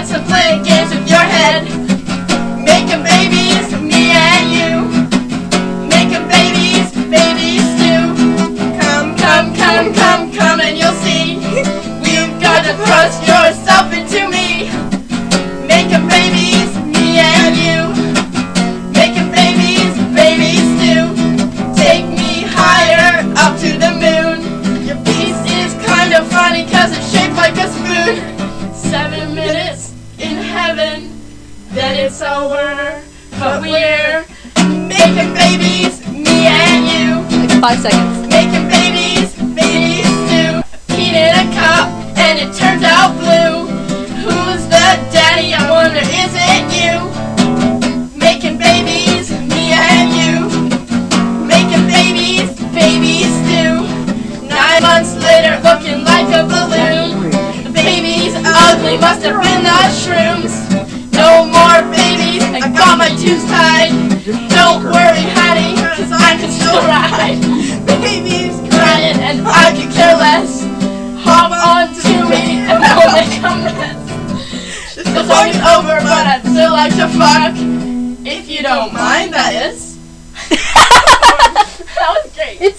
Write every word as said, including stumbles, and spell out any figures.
wants to play games with your head. Making babies, me and you. Making babies, babies too. Come, come, come, come, come and you'll see. You've got to thrust yourself into me. Making babies, me and you. Making babies, babies too. Take me higher, up to the moon. Your piece is kind of funny cause it's shaped like a spoon. Seven minutes in heaven, then it's over. But we're making babies, me and you. Like five seconds. Making babies, babies too. Peed in a cup and it turns out blue. Who's the daddy? I wonder, is it you? Making babies, me and you. Making babies, babies too. Nine months later, looking like a balloon. The baby's ugly, must have been the shrooms. No more babies, I got my tubes tied. Don't worry, honey, cause I can still ride. Baby's crying and I could care less. Hop on to me and we'll make a mess. The song is over, but I'd still like to fuck. If you don't mind, that is. That was great. It's